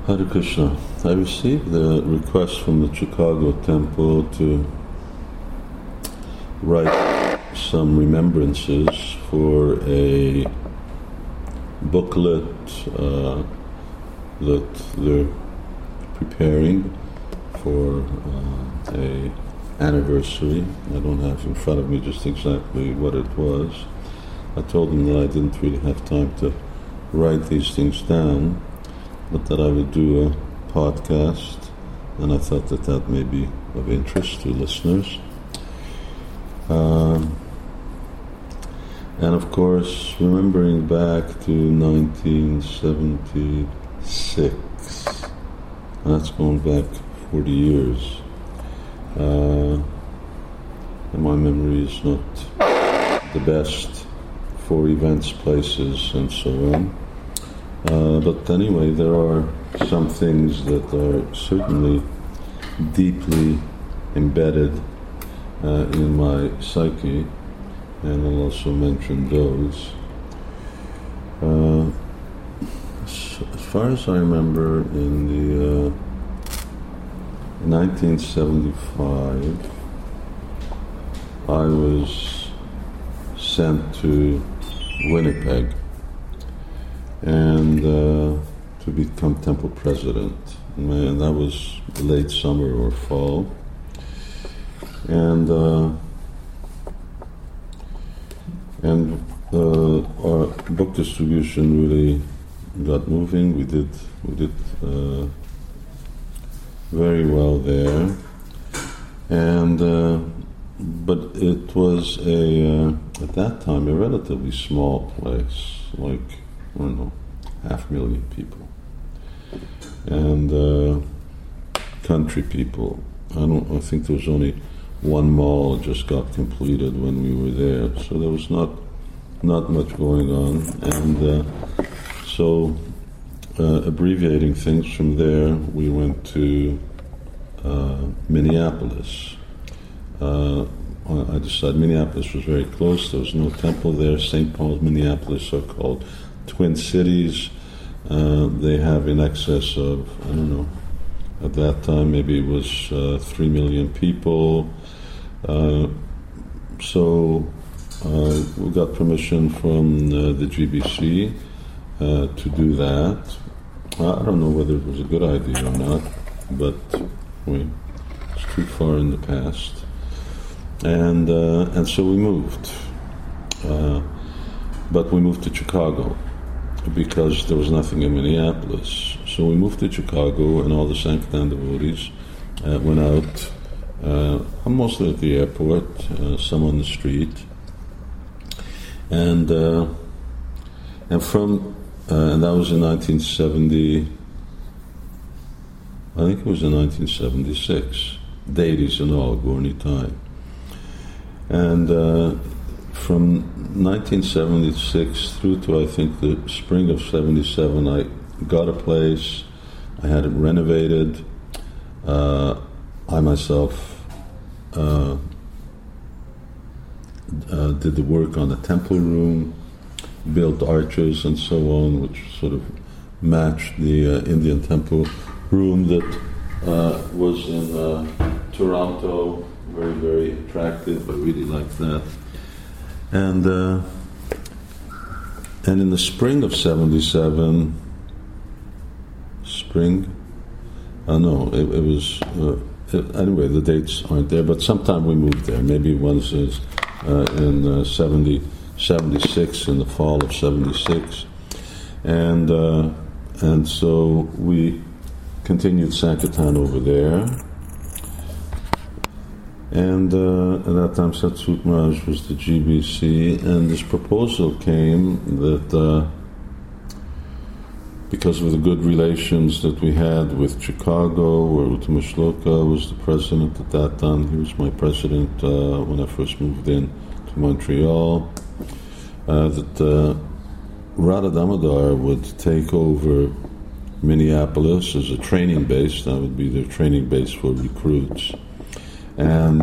Hare Krishna. I received a request from the Chicago temple to write some remembrances for a booklet that they're preparing for a anniversary. I don't have in front of me just exactly what it was. I told them that I didn't really have time to write these things down, but that I would do a podcast, and I thought that that may be of interest to listeners. And of course, remembering back to 1976, and that's going back 40 years, and my memory is not the best for events, places, and so on. But anyway, there are some things that are certainly deeply embedded in my psyche, and I'll also mention those. As far as I remember, in the 1975, I was sent to Winnipeg and to become temple president, and that was late summer or fall, and our book distribution really got moving. We did very well there, and but it was at that time a relatively small place, like, I don't know, 500,000 people, and country people. I think there was only one mall just got completed when we were there, so there was not much going on, and so abbreviating things from there, we went to Minneapolis. I decided Minneapolis was very close. There was no temple there. St. Paul, Minneapolis are called Twin Cities. They have in excess of, I don't know, at that time maybe it was 3 million people. So we got permission from the GBC to do that. I don't know whether it was a good idea or not, but it's too far in the past. And so we moved. But we moved to Chicago because there was nothing in Minneapolis. So we moved to Chicago, and all the Sankirtan devotees went out, mostly at the airport, some on the street, and that was in 1970. I think it was in 1976. Deities and all, Gorni time. And from 1976 through to, I think, the spring of 77, I got a place. I had it renovated. I myself did the work on the temple room, built arches and so on, which sort of matched the Indian temple room that was in Toronto. Very, very attractive. I really liked that. And in the spring of 77, it was, anyway, the dates aren't there, but sometime we moved there. Maybe once is in 76, in the fall of 76. And so we continued Sankirtan over there. And at that time, Satsut Maharaj was the GBC, and this proposal came that because of the good relations that we had with Chicago, where Uttama Shloka was the president at that time, he was my president when I first moved in to Montreal, that Radha Damodar would take over Minneapolis as a training base. That would be their training base for recruits. And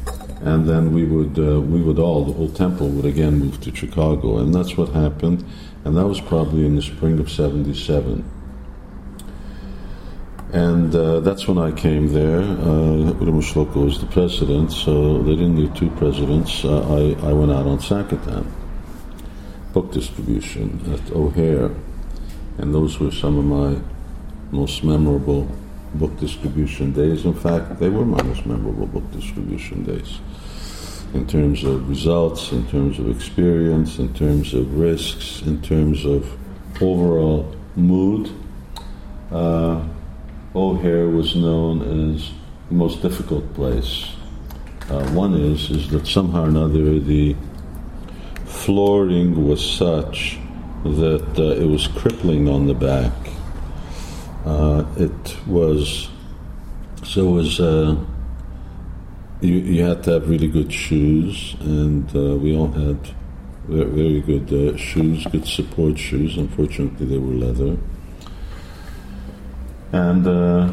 then we would all, the whole temple would again move to Chicago, and that's what happened. And that was probably in the spring of 77. And that's when I came there. Urim Shloka was the president, so they didn't need two presidents. I went out on Sankotan, book distribution at O'Hare. And those were some of my most memorable book distribution days. In fact, they were my most memorable book distribution days. In terms of results, in terms of experience, in terms of risks, in terms of overall mood. O'Hare was known as the most difficult place. One is that somehow or another the flooring was such that it was crippling on the back. You had to have really good shoes, and we all had very good shoes, good support shoes. Unfortunately, they were leather. And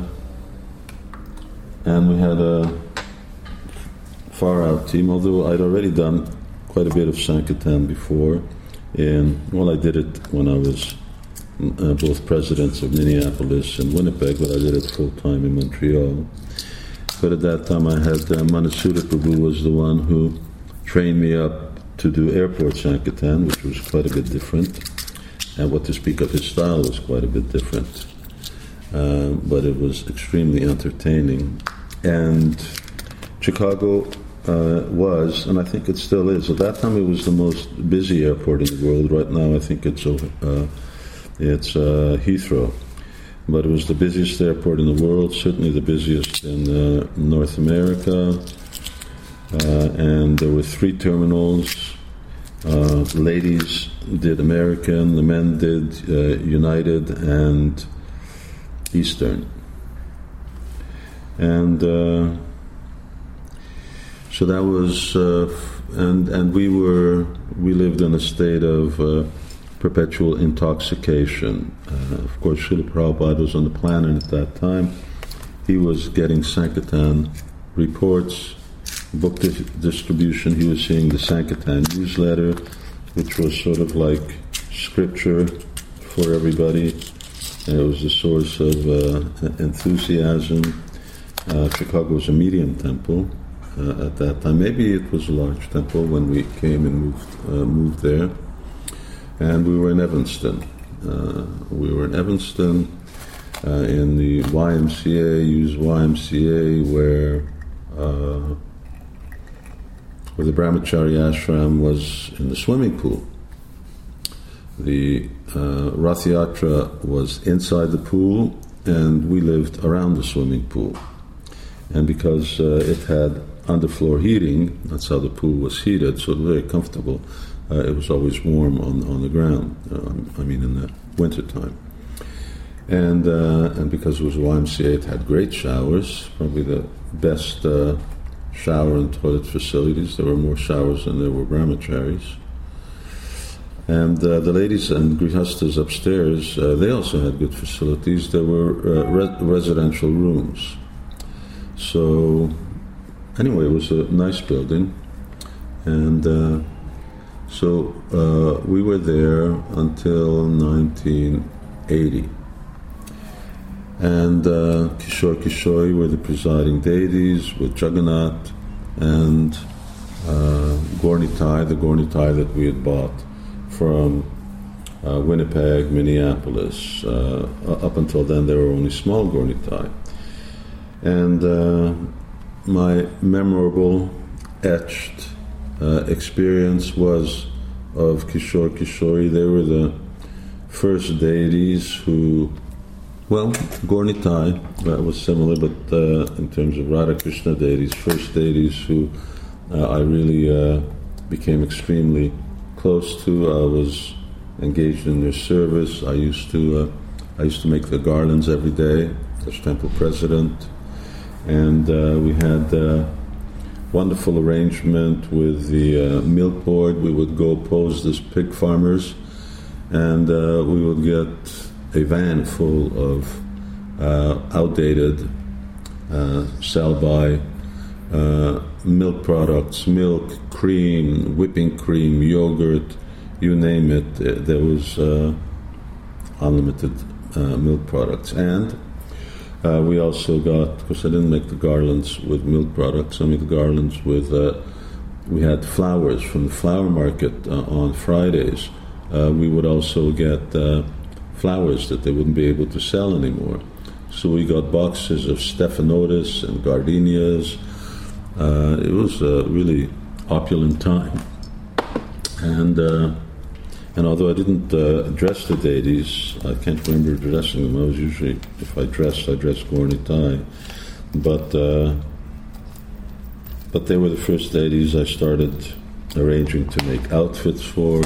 we had a far-out team, although I'd already done quite a bit of Sankirtan before. I did it when I was both presidents of Minneapolis and Winnipeg, but I did it full-time in Montreal. But at that time I had Manasuda Prabhu was the one who trained me up to do airport Sankirtan, which was quite a bit different. And what to speak of, his style was quite a bit different. But it was extremely entertaining. And Chicago was, and I think it still is, at that time it was the most busy airport in the world. Right now I think it's Heathrow. But it was the busiest airport in the world, certainly the busiest in North America. And there were 3 terminals. Ladies did American, the men did United and Eastern. And so that was, and we lived in a state of perpetual intoxication. Of course, Srila Prabhupada was on the planet at that time. He was getting Sankirtan reports, book distribution. He was seeing the Sankirtan newsletter, which was sort of like scripture for everybody. And it was a source of enthusiasm. Chicago was a medium temple at that time. Maybe it was a large temple when we came and moved there. And we were in Evanston. In the YMCA, used YMCA, where the Brahmachari ashram was in the swimming pool. The Rath Yatra was inside the pool, and we lived around the swimming pool. And because it had underfloor heating, that's how the pool was heated, so it was very comfortable. It was always warm on the ground, in the wintertime. And because it was YMCA, it had great showers, probably the best shower and toilet facilities. There were more showers than there were brahmacharis. And the ladies and grihastas upstairs, they also had good facilities. There were residential rooms. So, anyway, it was a nice building. And so we were there until 1980. And Kishore Kishori were the presiding deities with Jagannath and Gornitai, the Gornitai that we had bought from Winnipeg, Minneapolis. Up until then, there were only small Gornitai. And my memorable, etched experience was of Kishore Kishori. They were the first deities who, Gornitai was similar, but in terms of Radha Krishna deities, first deities who I really became extremely close to. I was engaged in their service. I used to make the garlands every day as temple president, and we had wonderful arrangement with the milk board. We would go pose as pig farmers, and we would get a van full of outdated sell-by milk products, milk, cream, whipping cream, yogurt, you name it, there was unlimited milk products. And we also got, of course I didn't make the garlands with milk products, I made the garlands with, we had flowers from the flower market on Fridays. We would also get flowers that they wouldn't be able to sell anymore. So we got boxes of stephanotis and gardenias. It was a really opulent time. And although I didn't dress the deities, I can't remember dressing them. I was usually, if I dressed Gornitai. But they were the first deities I started arranging to make outfits for.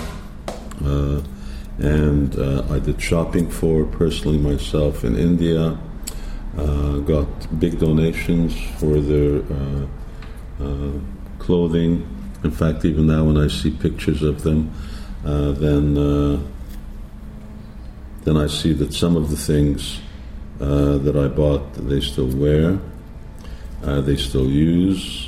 And I did shopping for personally myself in India. Got big donations for their clothing. In fact, even now when I see pictures of them, then I see that some of the things that I bought they still wear, they still use.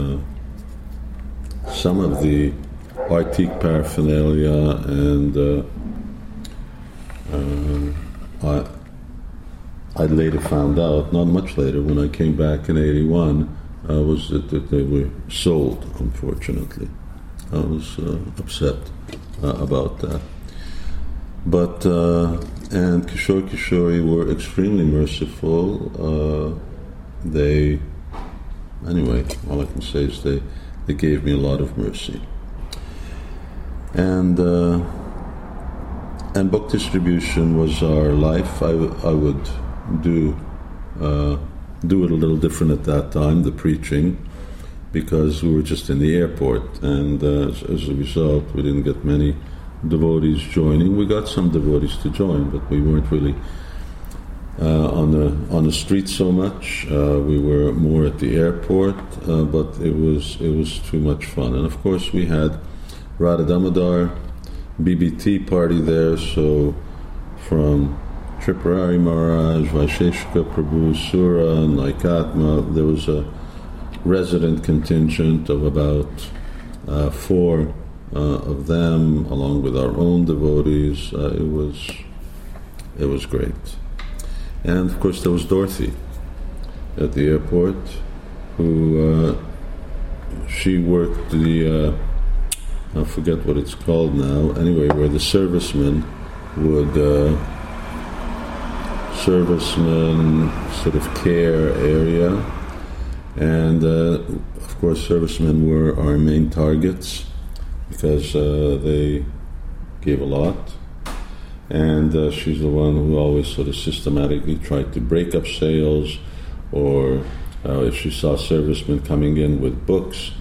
Some of the Arctic paraphernalia and I later found out, not much later, when I came back in 81, was that they were sold, unfortunately. I was upset about that. But, and Kishore Kishori were extremely merciful. Anyway, all I can say is they gave me a lot of mercy. And book distribution was our life. I would do it a little different at that time, the preaching, because we were just in the airport, and as a result, we didn't get many devotees joining. We got some devotees to join, but we weren't really on the street so much. We were more at the airport, but it was too much fun. And of course, we had Radha Damodar BBT party there, so from Tripurari Maharaj, Vaisheshika Prabhu, Sura, and Laikatma, there was a resident contingent of about 4 of them, along with our own devotees. It was great. And of course there was Dorothy at the airport, who she worked the I forget what it's called now, anyway, where the servicemen would servicemen sort of care area, and of course servicemen were our main targets because they gave a lot, and she's the one who always sort of systematically tried to break up sales, or if she saw servicemen coming in with books,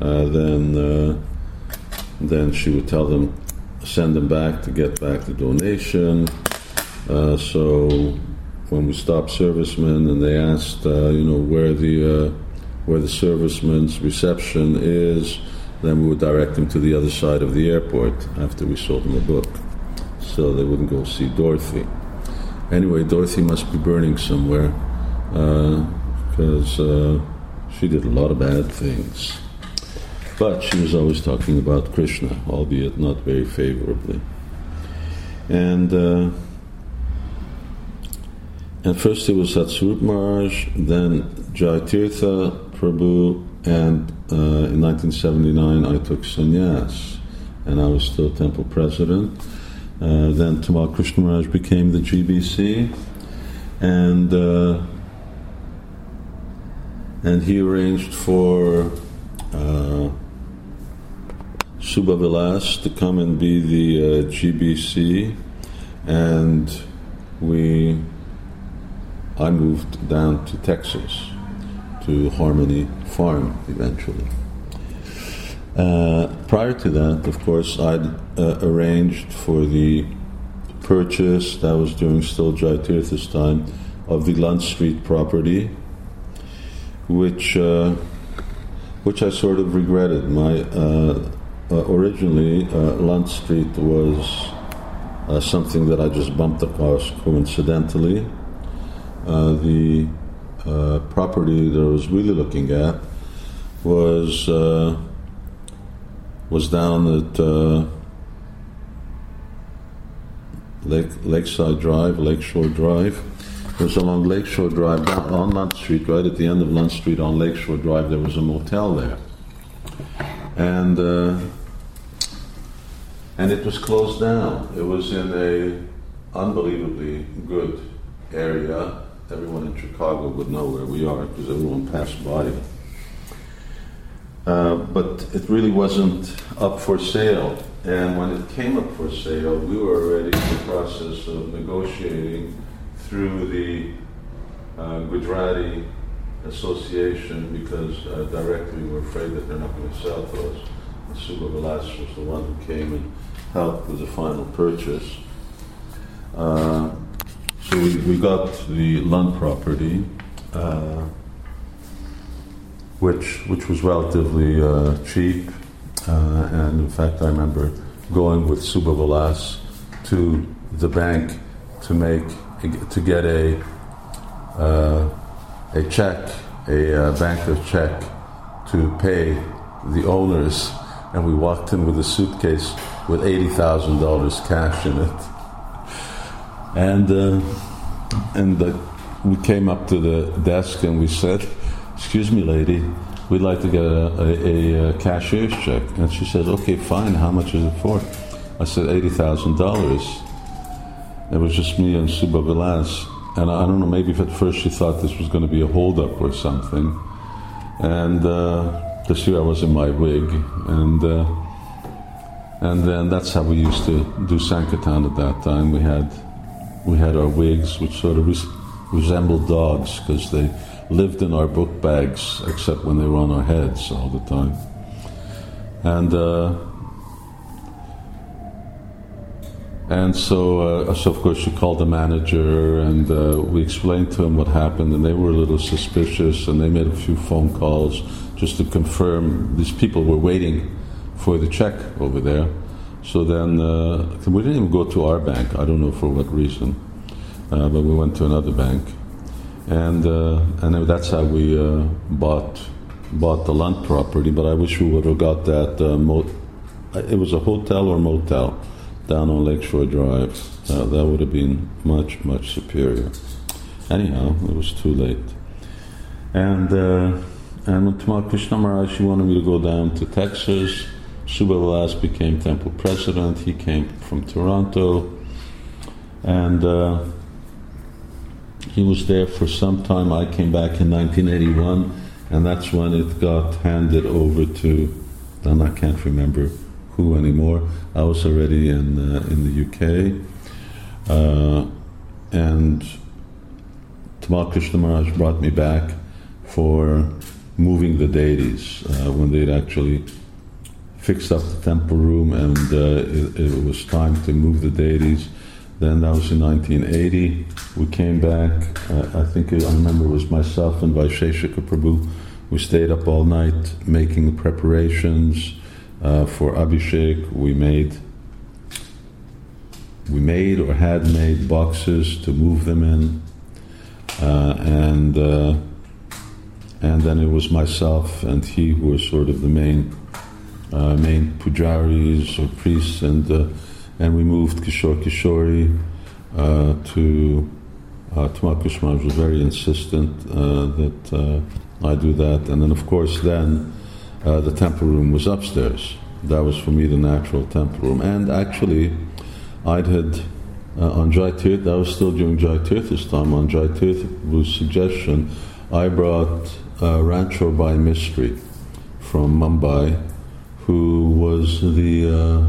then she would tell them, send them back to get back the donation. So when we stopped servicemen and they asked, where the servicemen's reception is, then we would direct them to the other side of the airport after we sold them a book, so they wouldn't go see Dorothy. Anyway, Dorothy must be burning somewhere, because she did a lot of bad things. But she was always talking about Krishna, albeit not very favorably. And first it was Satsarup Maharaj, then Jayatirtha Prabhu, and in 1979 I took sannyas, and I was still temple president. Then Tamal Krishna Maharaj became the GBC, and he arranged for Subha Vilas to come and be the GBC, and I moved down to Texas, to Harmony Farm eventually. Prior to that, of course, I'd arranged for the purchase, that was during still Jayatirtha's time, of the Lunt Street property, which I sort of regretted. Originally, Lunt Street was something that I just bumped across coincidentally. The property that I was really looking at was down at Lakeside Drive, Lakeshore Drive. It was along Lakeshore Drive, down on Lunt Street, right at the end of Lunt Street on Lakeshore Drive. There was a motel there, and it was closed down. It was in a unbelievably good area. Everyone in Chicago would know where we are because everyone passed by it. But it really wasn't up for sale. And when it came up for sale, we were already in the process of negotiating through the Gujarati Association because directly we were afraid that they're not going to sell to us. And Subha Vilas was the one who came and helped with the final purchase. So we got the Lunt property, which was relatively cheap, and in fact I remember going with Subha Vilas to the bank to get a check, a banker's check to pay the owners, and we walked in with a suitcase with $80,000 cash in it. And we came up to the desk and we said, "Excuse me, lady, we'd like to get a cashier's check." And she said, "Okay, fine. How much is it for?" I said, $80,000. It was just me and Subha Vilas. And I don't know, maybe at first she thought this was going to be a hold-up or something. And this year I was in my wig. And then that's how we used to do Sankirtan at that time. We had our wigs, which sort of resembled dogs because they lived in our book bags, except when they were on our heads all the time. And so of course she called the manager, and we explained to him what happened, and they were a little suspicious, and they made a few phone calls just to confirm these people were waiting for the check over there. So then we didn't even go to our bank. I don't know for what reason, but we went to another bank, and that's how we bought the Lunt property. But I wish we would have got that. It was a hotel or motel down on Lakeshore Drive. That would have been much superior. Anyhow, it was too late. And when Tamal Krishna Maharaj, he wanted me to go down to Texas. Subha Vilas became temple president. He came from Toronto, and he was there for some time. I came back in 1981, and that's when it got handed over to, and I can't remember who anymore. I was already in the UK, and Tamal Krishna Maharaj brought me back for moving the deities when they'd actually fixed up the temple room, and it was time to move the deities. Then that was in 1980. We came back. I remember it was myself and Vaisheshika Prabhu. We stayed up all night making the preparations for Abhishek. We made or had made boxes to move them in, and then it was myself and he who was sort of the main pujaris or priests, and we moved Kishore Kishori to Tamal Krishna Maharaj was very insistent that I do that, and then of course the temple room was upstairs. That was for me the natural temple room, and actually I'd had on Jai Tirth, that was still during Jai Tirth's time, on Jai Tirth's suggestion, I brought Ranchor Bhai Mistry from Mumbai, who was the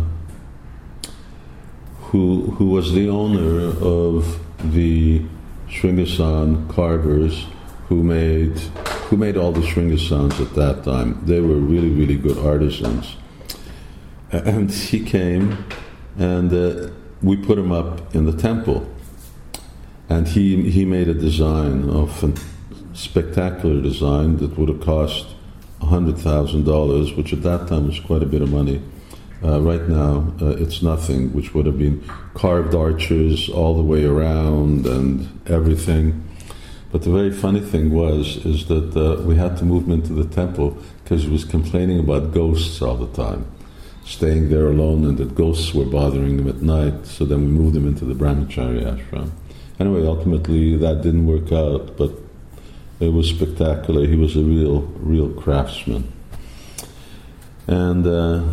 owner of the Sringasan carvers who made all the Sringasans at that time. They were really good artisans, and he came, and we put him up in the temple, and he made a design of a spectacular design that would have cost $100,000, which at that time was quite a bit of money. Right now, it's nothing, which would have been carved arches all the way around and everything. But the very funny thing is that we had to move him into the temple because he was complaining about ghosts all the time. staying there alone and that ghosts were bothering him at night. So then we moved him into the Brahmachari ashram. Anyway, ultimately that didn't work out, but it was spectacular. He was a real craftsman. And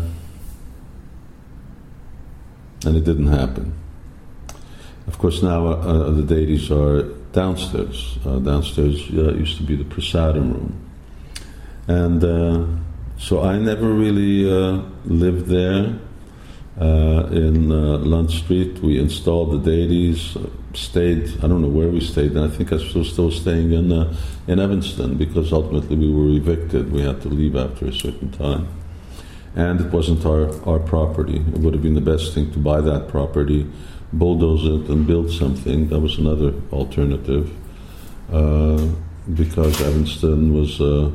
it didn't happen. Of course, now the deities are downstairs. Downstairs used to be the prasadam room. And so I never really lived there in Lunt Street. We installed the deities, stayed, I don't know where we stayed, and I think I was still staying in Evanston, because ultimately we were evicted. We had to leave after a certain time. And it wasn't our property. It would have been the best thing to buy that property, bulldoze it and build something. That was another alternative, because Evanston was a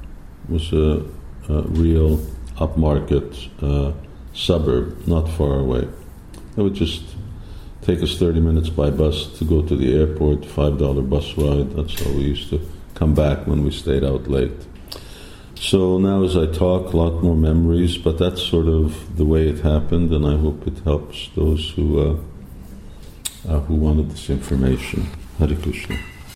real upmarket suburb, not far away. It would just take us 30 minutes by bus to go to the airport, $5 bus ride. That's how we used to come back when we stayed out late. So now as I talk, a lot more memories, but that's sort of the way it happened, and I hope it helps those who wanted this information. Hare Krishna.